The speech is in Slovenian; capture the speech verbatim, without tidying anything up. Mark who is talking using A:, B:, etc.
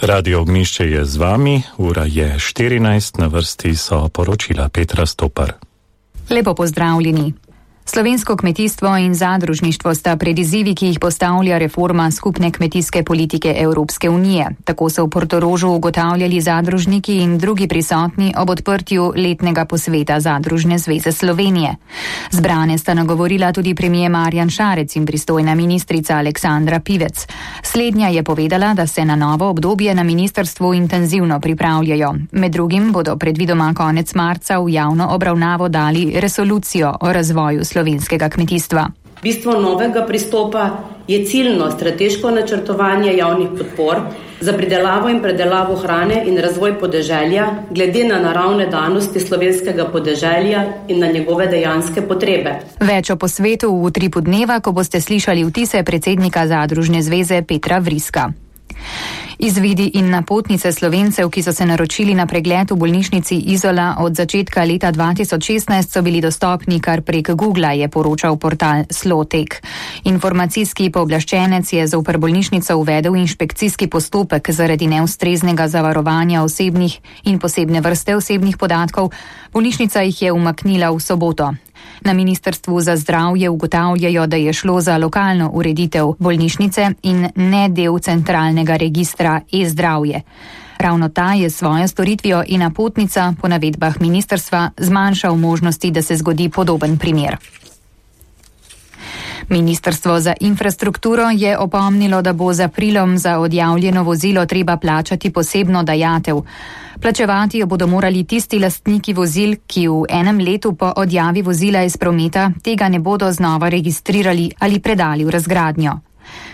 A: Radio Ognjišče je z vami, ura je štirinajst, na vrsti so poročila Petra Stopar.
B: Lepo pozdravljeni. Slovensko kmetijstvo in zadružništvo sta pred izzivi, ki jih postavlja reforma skupne kmetijske politike Evropske unije. Tako so v Portorožu ugotavljali zadružniki in drugi prisotni ob odprtju letnega posveta Zadružne zveze Slovenije. Zbrane sta nagovorila tudi premier Marjan Šarec in pristojna ministrica Aleksandra Pivec. Slednja je povedala, da se na novo obdobje na ministrstvu intenzivno pripravljajo. Med drugim bodo predvidoma konec marca v javno obravnavo dali resolucijo o razvoju slovenskega kmetijstva.
C: Bistvo novega pristopa je ciljno strateško načrtovanje javnih podpor za pridelavo in predelavo hrane in razvoj podeželja glede na naravne danosti slovenskega podeželja in na njegove dejanske potrebe.
B: Več o posvetu v utripu dneva, ko boste slišali vtise predsednika Zadružne zveze Petra Vriska. Izvidi in napotnice Slovencev, ki so se naročili na pregled v bolnišnici Izola od začetka leta dva tisoč šestnajst, so bili dostopni kar prek Googla, je poročal portal Slotek. Informacijski pooblaščenec je zoper bolnišnico uvedel inšpekcijski postopek zaradi neustreznega zavarovanja osebnih in posebne vrste osebnih podatkov. Bolnišnica jih je umaknila v soboto. Na Ministrstvu za zdravje ugotavljajo, da je šlo za lokalno ureditev bolnišnice in ne del centralnega registra e-zdravje. Ravno ta je svojo storitvijo in napotnica po navedbah ministrstva zmanjšal možnosti, da se zgodi podoben primer. Ministrstvo za infrastrukturo je opomnilo, da bo z aprilom za odjavljeno vozilo treba plačati posebno dajatev. Plačevati jo bodo morali tisti lastniki vozil, ki v enem letu po odjavi vozila iz prometa tega ne bodo znova registrirali ali predali v razgradnjo.